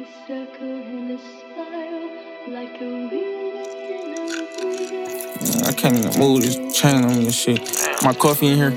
I can't even move this chain on me and shit. My coffee in here.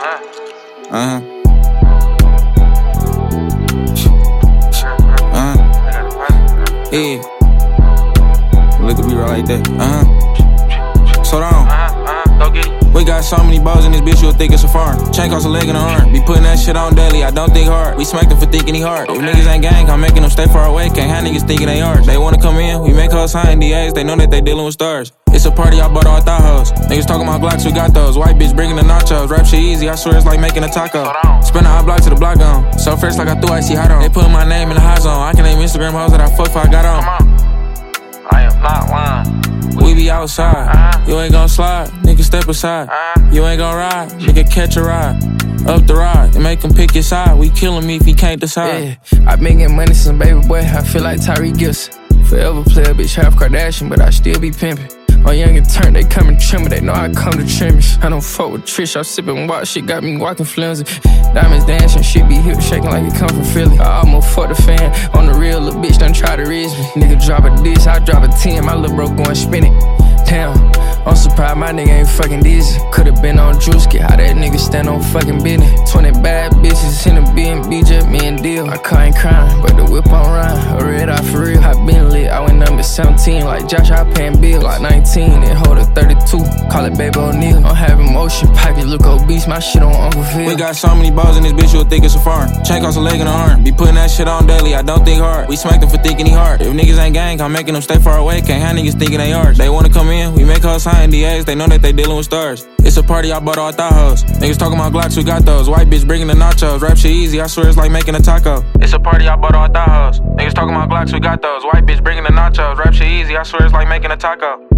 Yeah. Look at me right like that. Slow down. Go get it. We got so many balls in this bitch, you'll think it's a farm. Chain costs a leg and an arm. Be putting that shit on daily, I don't think hard. We smacked them for thinking he hard. If niggas ain't gang, I'm making them stay far away. Can't have niggas thinking they ours. They wanna come in, we make hoes sign DAs. They know that they dealing with stars. It's a party, I bought all thigh hoes. Niggas talking about Glocks, we got those. White bitch bringing the nachos. Rap shit easy, I swear it's like making a taco. Spin the hot block to the block on. So fresh like I threw icy hot on. They put my name in the hot zone. I can name Instagram hoes that I fuck if I got on. I am not lying. We be outside, you ain't gon' slide, nigga step aside. You ain't gon' ride, nigga catch a ride. Up the ride, and make him pick his side. We killin' me if he can't decide. Yeah, I been getting money since baby boy, I feel like Tyreek Gibson. Forever play a bitch, half Kardashian, but I still be pimpin'. On young and turn, they come and trim me, they know I come to trim me. I don't fuck with Trish, I'm sippin' water, shit got me walking flimsy. Diamonds dancing, shit be hip shaking like it come from Philly. I almost fucked the fan, on the real, little bitch done try to raise me. Nigga drop a dish, I drop a 10, my little bro going spin it. Damn, I'm surprised my nigga ain't fucking dizzy. Could've been on Drewski, how that nigga stand on fucking business. 20 bad bitches in a B&B, just me and Deal. My car ain't crying, but the whip on Ryan, a red eye for real. I been lit, I went number 17, like Josh, I paying bills. Like 19, and hold a 32, call it Baby O'Neal. I'm having motion, pocket look obese, my shit on Uncle Phil. We got so many balls in this bitch, you'll think it's a farm. Chain costs a leg and an arm. Be putting that shit on daily, I don't think hard. We smacked them for thinking he hard. If niggas ain't gang, I'm making them stay far away. Can't have niggas thinking they ours. They wanna come in, we make hoes sign DAs. They know that they dealing with stars. It's a party, I bought all thigh hoes. Niggas talking about Glocks, we got those. White bitch bringing the nachos. Rap shit easy, I swear it's like making a taco. It's a party, I bought all thigh hoes. Niggas talking about Glocks, we got those. White bitch bringing the nachos. Rap shit easy, I swear it's like making a taco.